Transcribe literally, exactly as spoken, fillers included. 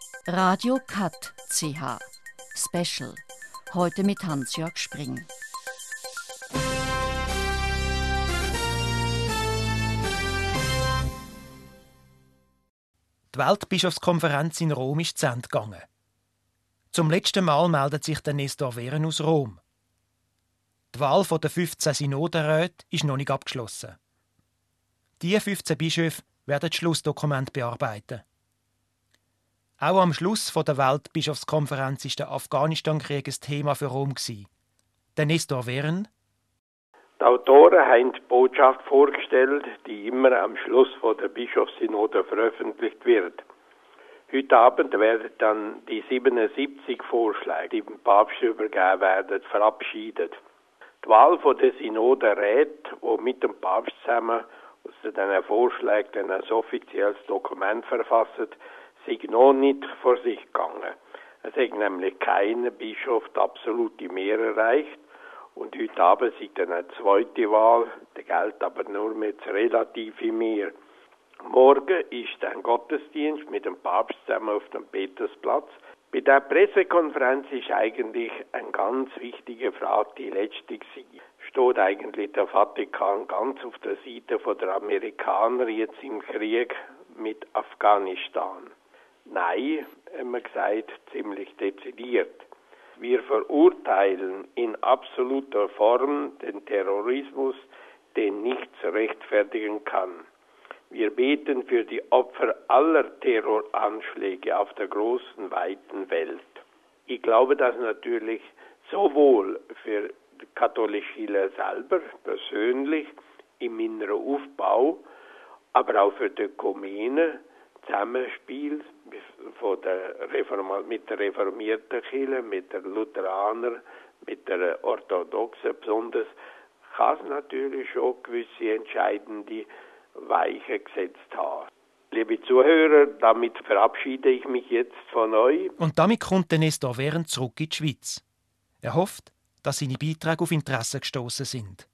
Radio Cut C H Special. Heute mit Hans-Jörg Spring. Die Weltbischofskonferenz in Rom ist zu Ende gegangen. Zum letzten Mal meldet sich der Nestor Weren aus Rom. Die Wahl der fünfzehn Synodenräte ist noch nicht abgeschlossen. Diese fünfzehn Bischöfe werden das Schlussdokument bearbeiten. Auch am Schluss der Weltbischofskonferenz war der Afghanistan-Krieg ein Thema für Rom. Der Nestor Weren: Die Autoren haben die Botschaft vorgestellt, die immer am Schluss der Bischofssynode veröffentlicht wird. Heute Abend werden dann die siebenundsiebzig Vorschläge, die dem Papst übergeben werden, verabschiedet. Die Wahl der Synodenräte, die mit dem Papst zusammen aus diesen Vorschlägen ein offizielles Dokument verfassen, sind noch nicht vor sich gegangen. Es hat nämlich kein Bischof die absolute Mehrheit erreicht. Und heute Abend ist dann eine zweite Wahl, die gilt aber nur mit relative Mehr. Morgen ist ein Gottesdienst mit dem Papst zusammen auf dem Petersplatz. Bei der Pressekonferenz ist eigentlich eine ganz wichtige Frage die letzte gewesen. Steht eigentlich der Vatikan ganz auf der Seite der Amerikaner jetzt im Krieg mit Afghanistan? Nein, haben wir gesagt, ziemlich dezidiert. Wir verurteilen in absoluter Form den Terrorismus, den nichts rechtfertigen kann. Wir beten für die Opfer aller Terroranschläge auf der großen, weiten Welt. Ich glaube, dass natürlich sowohl für die katholische Kirche selber persönlich im inneren Aufbau, aber auch für die Ökumene Zusammenspiel von der Reform- mit der reformierten Kirche, mit der Lutheraner, mit der orthodoxen besonders, kann es natürlich schon gewisse entscheidende Weichen gesetzt haben. Liebe Zuhörer, damit verabschiede ich mich jetzt von euch. Und damit kommt der Nestor Weren zurück in die Schweiz. Er hofft, dass seine Beiträge auf Interesse gestoßen sind.